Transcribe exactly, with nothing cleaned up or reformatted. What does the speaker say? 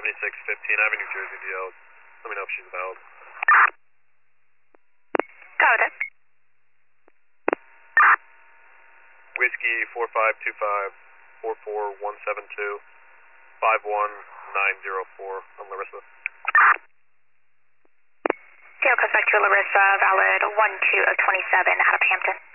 seventy-six fifteen. I have a New Jersey D L. Let me know if she's valid. Got it. Whiskey four five two five four four one seven two five one nine zero four. I'm Larissa. Tail comes back to Larissa, valid one two of twenty-seven out of Hampton.